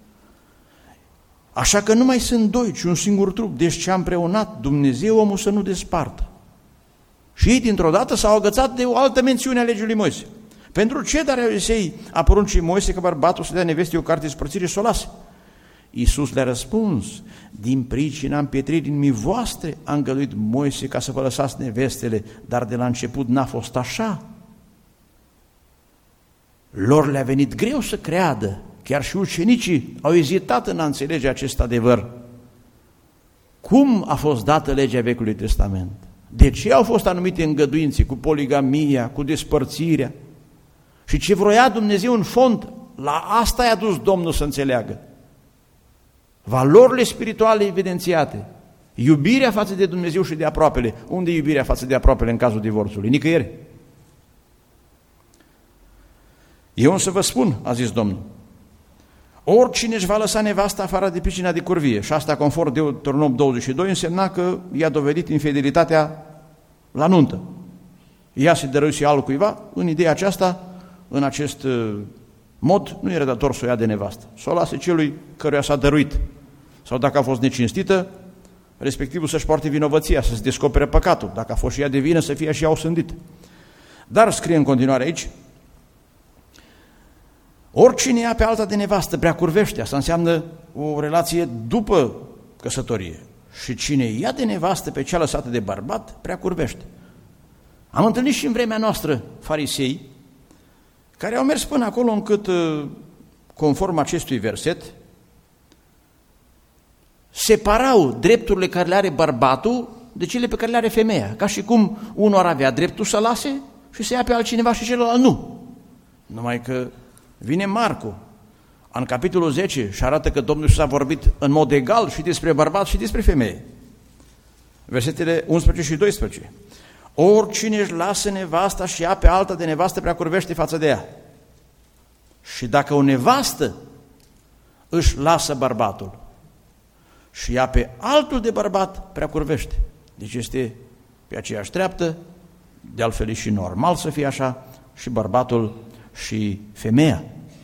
Așa că nu mai sunt doi, ci un singur trup, deci ce a împreunat Dumnezeu omul să nu despartă. Și ei dintr-o dată s-au agățat de o altă mențiune a legii lui Moise. Pentru ce, dar Elisei a poruncit Moise că bărbatul să dea nevestei o carte de spărțire și să o lase? Iisus le-a răspuns, din pricina împietririi inimii voastre a îngăduit Moise ca să vă lăsați nevestele, dar de la început n-a fost așa. Lor le-a venit greu să creadă, chiar și ucenicii au ezitat în a înțelege acest adevăr. Cum a fost dată legea Vechiului Testament? De ce au fost anumite îngăduințe cu poligamia, cu despărțirea? Și ce vroia Dumnezeu în fond, la asta i-a dus Domnul să înțeleagă. Valorile spirituale evidențiate, iubirea față de Dumnezeu și de aproapele. Unde e iubirea față de aproapele în cazul divorțului? Nicăieri. Eu însă vă spun, a zis Domnul, oricine își va lăsa nevasta afară de pricina de curvie, și asta conform Deuteronom douăzeci și doi, însemna că i-a dovedit infidelitatea la nuntă. Ea se dăruise altcuiva, în ideea aceasta, în acest mod, nu era dator să o ia de nevastă, să o lase celui căruia s-a dăruit. Sau dacă a fost necinstită, respectivul să-și poarte vinovăția, să se descopere păcatul. Dacă a fost și ea de vină, să fie și ea osândită. Dar scrie în continuare aici, oricine ia pe alta de nevastă prea curvește, asta înseamnă o relație după căsătorie. Și cine ia de nevastă pe cea lăsată de bărbat, prea curvește. Am întâlnit și în vremea noastră farisei, care au mers până acolo încât, conform acestui verset, separau drepturile care le are bărbatul de cele pe care le are femeia. Ca și cum unul ar avea dreptul să lase și să ia pe altcineva și celălalt nu. Numai că vine Marcu, în capitolul zece, și arată că Domnul Iisus a vorbit în mod egal și despre bărbat și despre femeie. Versetele unsprezece și doisprezece. Oricine își lasă nevasta și ia pe alta de nevastă prea curvește față de ea. Și dacă o nevastă își lasă bărbatul și ia pe altul de bărbat, prea curvește. Deci este pe aceeași treaptă, de altfel e și normal să fie așa, și bărbatul și femeia.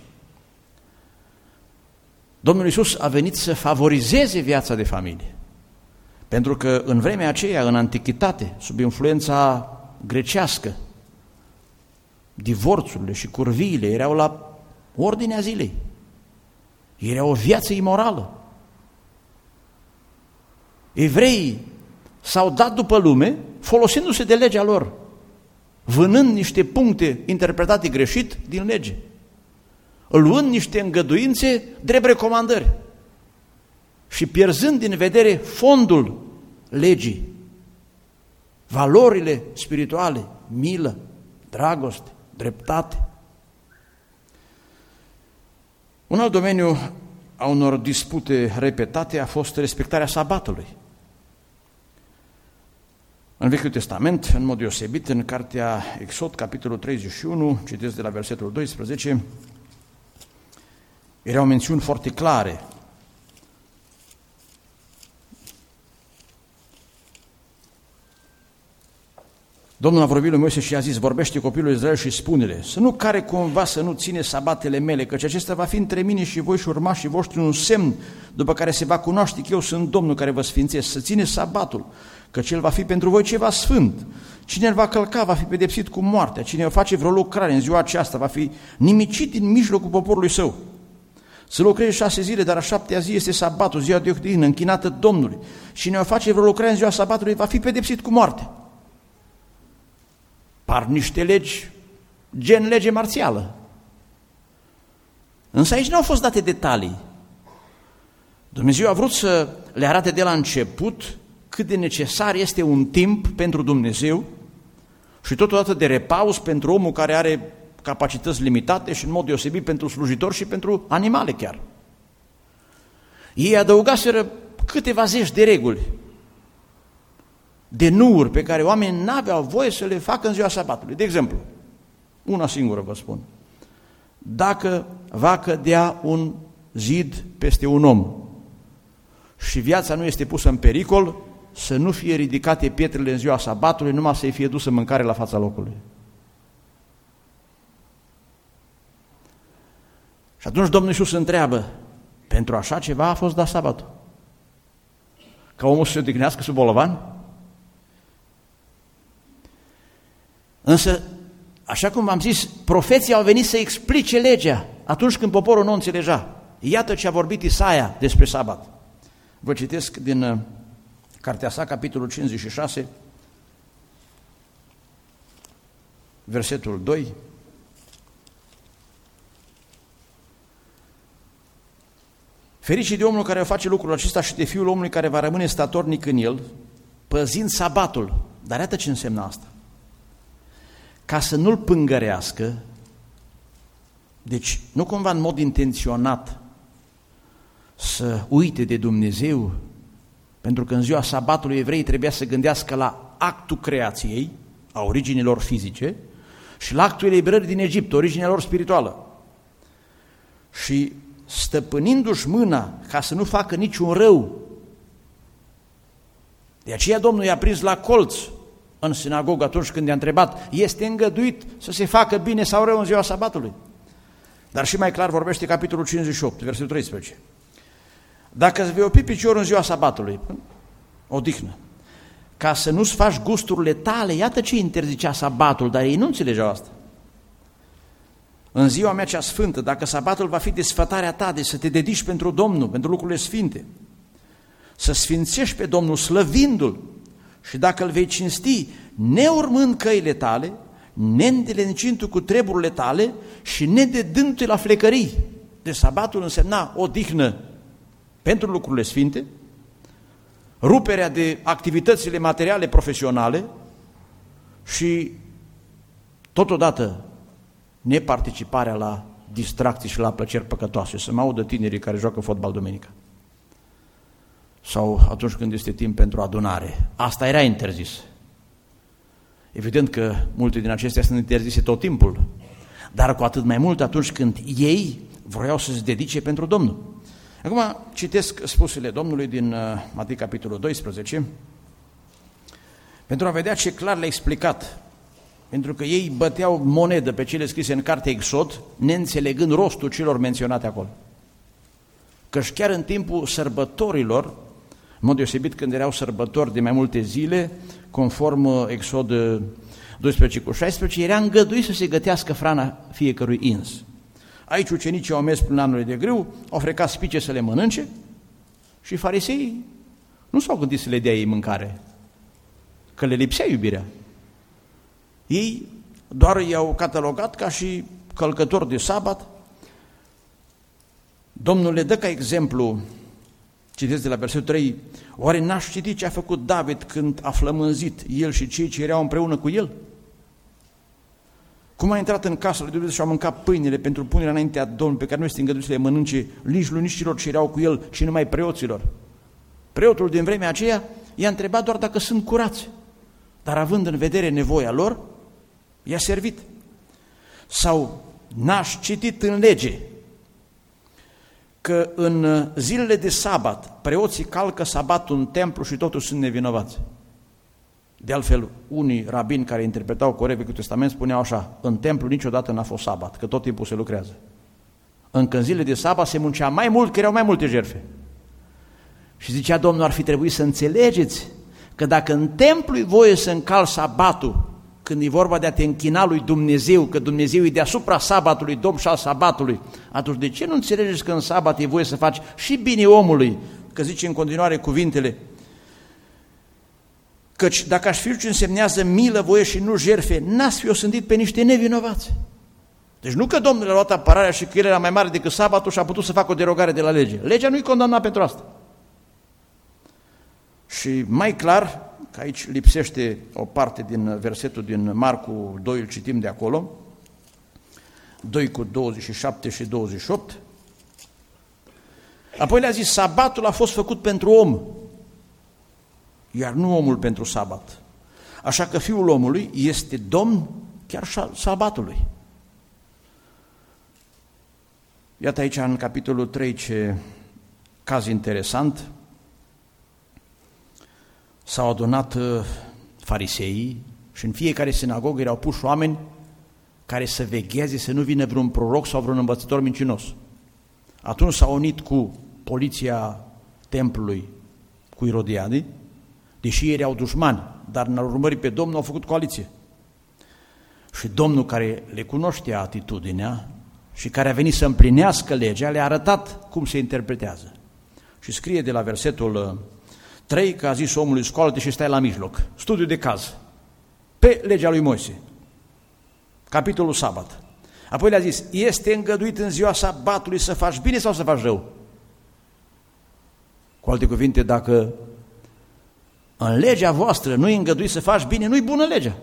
Domnul Iisus a venit să favorizeze viața de familie. Pentru că în vremea aceea, în antichitate, sub influența grecească, divorțurile și curviile erau la ordinea zilei. Era o viață imorală. Evreii s-au dat după lume folosindu-se de legea lor, vânând niște puncte interpretate greșit din lege, luând niște îngăduințe drept recomandări și pierzând din vedere fondul legii, valorile spirituale, milă, dragoste, dreptate. Un alt domeniu a unor dispute repetate a fost respectarea sabatului. În Vechiul Testament, în mod deosebit, în cartea Exod, capitolul treizeci și unu, citesc de la versetul doisprezece, erau mențiuni foarte clare. Domnul a vorbit lui Moise și a zis, vorbește copilul Israel și spune-le, să nu care cumva să nu ține sabatele mele, căci acesta va fi între mine și voi și urmașii voștri un semn, după care se va cunoaște că eu sunt Domnul care vă sfințesc, să ține sabatul, căci el va fi pentru voi ceva sfânt. Cine îl va călca va fi pedepsit cu moartea, cine face vreo lucrare în ziua aceasta va fi nimicit din mijlocul poporului său. Să lucrezi șase zile, dar a șaptea zi este sabatul, ziua de odihnă, închinată Domnului. Cine o face vreo lucrare în ziua sabatului va fi pedepsit cu moarte. Par niște legi, gen lege marțială. Însă aici nu au fost date detalii. Dumnezeu a vrut să le arate de la început cât de necesar este un timp pentru Dumnezeu și totodată de repaus pentru omul care are capacități limitate și în mod deosebit pentru slujitori și pentru animale chiar. Ei adăugaseră câteva zeci de reguli, de nuuri pe care oamenii n-aveau voie să le facă în ziua sabatului. De exemplu, una singură vă spun, dacă va cădea un zid peste un om și viața nu este pusă în pericol, să nu fie ridicate pietrele în ziua sabatului, numai să-i fie dusă mâncare la fața locului. Și atunci Domnul Iisus întreabă, pentru așa ceva a fost dat sabatul? Ca omul să se odihnească sub bolovan? Însă, așa cum v-am zis, profeții au venit să explice legea atunci când poporul nu o înțelegea. Iată ce a vorbit Isaia despre sabat. Vă citesc din cartea sa, capitolul cincizeci și șase, versetul doi. Fericit de omul care va face lucrul acesta și de fiul omului care va rămâne statornic în el, păzind sabatul. Dar iată ce înseamnă asta. Ca să nu-l pângărească, deci nu cumva în mod intenționat să uite de Dumnezeu, pentru că în ziua sabatului evreii trebuia să gândească la actul creației, a originilor fizice, și la actul eliberării din Egipt, originea lor spirituală. Și stăpânindu-și mâna ca să nu facă niciun rău, de aceea Domnul i-a prins la colț în sinagogă atunci când i-a întrebat, este îngăduit să se facă bine sau rău în ziua sabatului? Dar și mai clar vorbește capitolul cincizeci și opt, versetul treisprezece. Dacă îți vei opi piciorul în ziua sabatului, odihnă, ca să nu-ți faci gusturile tale, iată ce interzicea sabatul, dar ei nu înțelegeau asta. În ziua mea cea sfântă, dacă sabatul va fi desfătarea ta, de să te dedici pentru Domnul, pentru lucrurile sfinte, să sfințești pe Domnul slăvindu-L, și dacă îl vei cinsti neurmând căile tale, neîndelenindu-te cu treburile tale și nededându-te la flecării. Deci sabatul însemna odihnă pentru lucrurile sfinte, ruperea de activitățile materiale profesionale și totodată neparticiparea la distracții și la plăceri păcătoase. Să mă audă tinerii care joacă fotbal duminica. Sau atunci când este timp pentru adunare. Asta era interzis. Evident că multe din acestea sunt interzise tot timpul, dar cu atât mai mult atunci când ei vroiau să se dedice pentru Domnul. Acum citesc spusele Domnului din Matei capitolul doisprezece pentru a vedea ce clar le-a explicat. Pentru că ei băteau monedă pe cele scrise în cartea Exod, neînțelegând rostul celor menționate acolo. Căci chiar în timpul sărbătorilor, în mod deosebit când erau sărbători de mai multe zile, conform Exod doisprezece cu șaisprezece, era îngăduit să se gătească hrana fiecărui ins. Aici ucenicii au mers prin anul de grâu, au frecat spice să le mănânce și fariseii nu s-au gândit să le dea ei mâncare, că le lipsea iubirea. Ei doar i-au catalogat ca și călcători de sabat. Domnul le dă ca exemplu, citesc de la versetul trei, oare n-aș citi ce a făcut David când a flămânzit el și cei ce erau împreună cu el? Cum a intrat în casa lui Dumnezeu și a mâncat pâinile pentru punerea înaintea Domnului, pe care nu este îngăduit să le mănânce nici luniștilor ce erau cu el, ci numai preoților. Preotul din vremea aceea i-a întrebat doar dacă sunt curați, dar având în vedere nevoia lor, i-a servit. Sau n-aș citit în lege că în zilele de sabat preoții calcă sabatul în templu și totuși sunt nevinovați. De altfel, unii rabini care interpretau corect Vechiul Testament spuneau așa: în templu niciodată n-a fost sabat, că tot timpul se lucrează. Încă în zilele de sabat se muncea mai mult, că erau mai multe jertfe. Și zicea Domnul, ar fi trebuit să înțelegeți că dacă în templu e voie să încalci sabatul, când e vorba de a te închina lui Dumnezeu, că Dumnezeu e deasupra sabatului, Domn și al sabatului, atunci de ce nu înțelegeți că în sabat e voie să faci și bine omului? Că zice în continuare cuvintele, căci dacă aș fi ce însemnează milă, voie și nu jertfe, n-ați fi osândit pe niște nevinovați. Deci nu că Domnul a luat apărarea și că el era mai mare decât sabatul și a putut să facă o derogare de la lege. Legea nu-i condamna pentru asta. Și mai clar, că aici lipsește o parte din versetul din Marcu doi, îl citim de acolo, doi cu douăzeci și șapte și douăzeci și opt. Apoi le-a zis, sabatul a fost făcut pentru om, iar nu omul pentru sabat. Așa că Fiul omului este Domn chiar și al sabatului. Iată aici în capitolul trei ce caz interesant. S-au adunat fariseii și în fiecare sinagogă erau puși oameni care să vegheze să nu vină vreun proroc sau vreun învățător mincinos. Atunci s-au unit cu poliția templului, cu Irodiadi, deși ei erau dușmani, dar în a urmări pe Domnul au făcut coaliție. Și Domnul, care le cunoștea atitudinea și care a venit să împlinească legea, le-a arătat cum se interpretează. Și scrie de la versetul trei că a zis omului, scoală-te și stai la mijloc. Studiu de caz. Pe legea lui Moise. Capitolul sabat. Apoi le-a zis, este îngăduit în ziua sabatului să faci bine sau să faci rău? Cu alte cuvinte, dacă în legea voastră nu e îngăduit să faci bine, nu-i bună legea.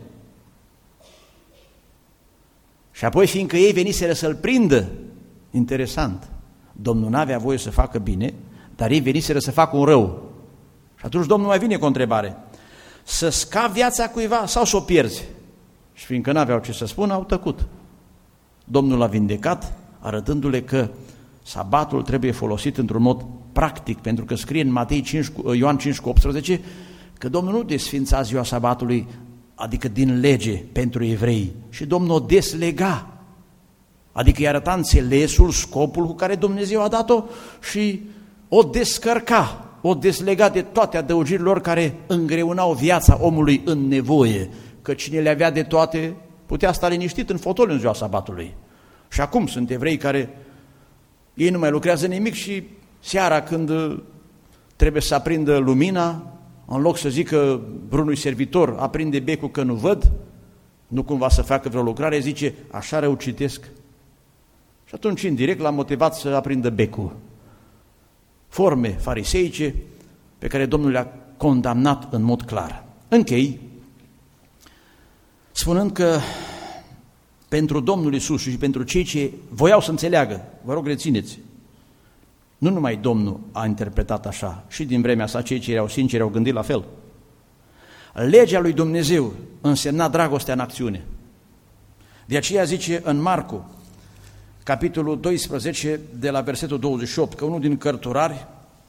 Și apoi, fiindcă ei veniseră să-l prindă, interesant, Domnul n-avea voie să facă bine, dar ei veniseră să facă un rău. Și atunci Domnul mai vine cu o întrebare. Să scapi viața cuiva sau să o pierzi? Și fiindcă n-aveau ce să spună, au tăcut. Domnul l-a vindecat, arătându-le că sabatul trebuie folosit într-un mod practic, pentru că scrie în Matei cinci, Ioan cinci cu optsprezece că Domnul nu desfința ziua sabatului, adică din lege pentru evrei, și Domnul o deslega, adică i-a arătat înțelesul, scopul cu care Dumnezeu a dat-o și o descărca, o deslega de toate adăugirilor care îngreunau viața omului în nevoie, că cine le avea de toate putea sta liniștit în fotoliu în ziua sabatului. Și acum sunt evrei care ei nu mai lucrează nimic și seara când trebuie să aprindă lumina, în loc să zică vreunui servitor, aprinde becul că nu văd, nu cumva să facă vreo lucrare, zice, așa rău citesc. Și atunci, indirect, l-a motivat să aprindă becul. Forme fariseice pe care Domnul le-a condamnat în mod clar. Închei, spunând că pentru Domnul Iisus și pentru cei ce voiau să înțeleagă, vă rog, rețineți, nu numai Domnul a interpretat așa, și din vremea sa cei ce erau sinceri au gândit la fel. Legea lui Dumnezeu însemna dragostea în acțiune. De aceea zice în Marcu, capitolul doisprezece, de la versetul douăzeci și opt, că unul din cărturari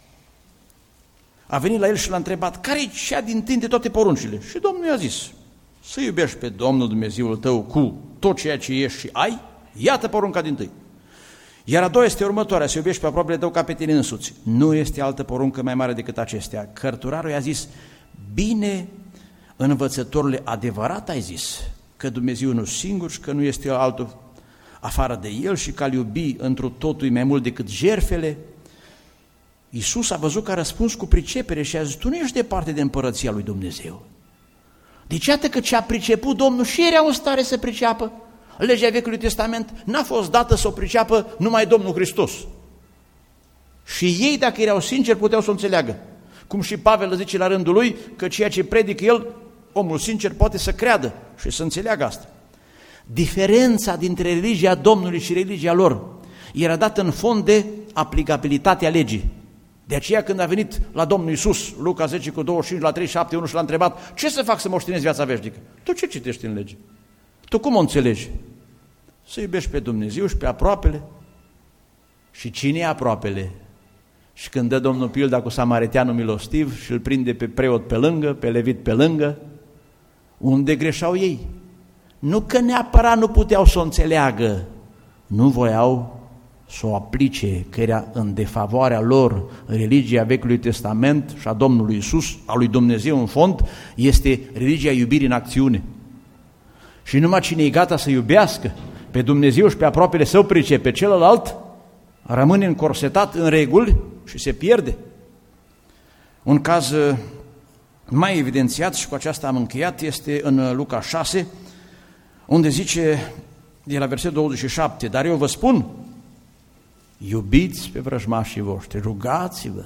a venit la el și l-a întrebat, care-i cea dintâi de toate poruncile? Și Domnul i-a zis, să iubești pe Domnul Dumnezeul tău cu tot ceea ce ești și ai, iată porunca dintâi. Iar a doua este următoarea, să iubești pe aproapele tău ca pe tine însuți. Nu este altă poruncă mai mare decât acestea. Cărturarul i-a zis, bine, învățătorule, adevărat ai zis că Dumnezeu nu singur și că nu este altul afară de El și că a-L iubi întru totul mai mult decât jertfele. Iisus a văzut că a răspuns cu pricepere și a zis, tu nu ești departe de împărăția lui Dumnezeu. Deci iată că ce a priceput Domnul și era în stare să priceapă. Legea Vechiului Testament n-a fost dată să o priceapă numai Domnul Hristos. Și ei, dacă erau sinceri, puteau să o înțeleagă. Cum și Pavel zice la rândul lui, că ceea ce predică el, omul sincer poate să creadă și să înțeleagă asta. Diferența dintre religia Domnului și religia lor era dată în fond de aplicabilitatea legii. De aceea când a venit la Domnul Iisus, Luca zece cu douăzeci și cinci la treizeci și șapte, unul și l-a întrebat: ce să fac să moștenesc viața veșnică? Tu ce citești în lege? Tu cum o înțelegi? Să iubești pe Dumnezeu și pe aproapele. Și cine e aproapele? Și când dă Domnul pilda cu samariteanul milostiv și îl prinde pe preot pe lângă, pe levit pe lângă, unde greșeau ei? Nu că neapărat nu puteau să o înțeleagă, nu voiau să o aplice, că era în defavoarea lor. Religia Vechiului Testament și a Domnului Iisus, a lui Dumnezeu în fond, este religia iubirii în acțiune. Și numai cine e gata să iubească pe Dumnezeu și pe aproapele său pricepe, celălalt rămâne încorsetat în reguli și se pierde. Un caz mai evidențiat, și cu aceasta am încheiat, este în Luca șase, unde zice, de la versetul douăzeci și șapte: dar eu vă spun, iubiți pe vrăjmașii voștri, rugați-vă.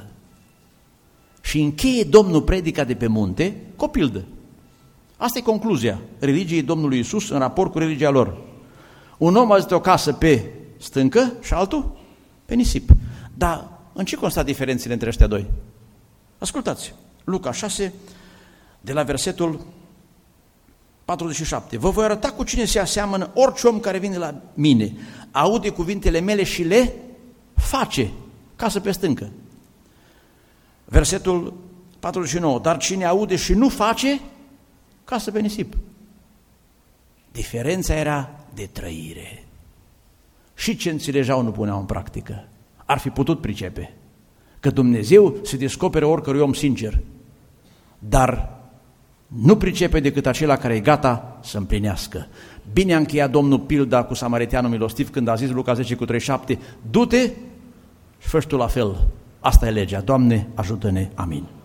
Și încheie Domnul predica de pe munte cu o pildă. Asta e concluzia religiei Domnului Iisus în raport cu religia lor. Un om a zis o casă pe stâncă și altul pe nisip. Dar în ce consta diferențele între ăștia doi? Ascultați, Luca șase, de la versetul patruzeci și șapte. Vă voi arăta cu cine se aseamănă orice om care vine la mine, aude cuvintele mele și le face, casă pe stâncă. Versetul patruzeci și nouă. Dar cine aude și nu face, casă pe nisip. Diferența era de trăire. Și ce înțelegeau nu puneau în practică. Ar fi putut pricepe că Dumnezeu se descopere oricărui om sincer, dar nu pricepe decât acela care e gata să împlinească. Bine a încheiat Domnul pilda cu samariteanul milostiv când a zis, Luca zece cu treizeci și șapte, du-te și fă tu la fel. Asta e legea. Doamne, ajută-ne. Amin.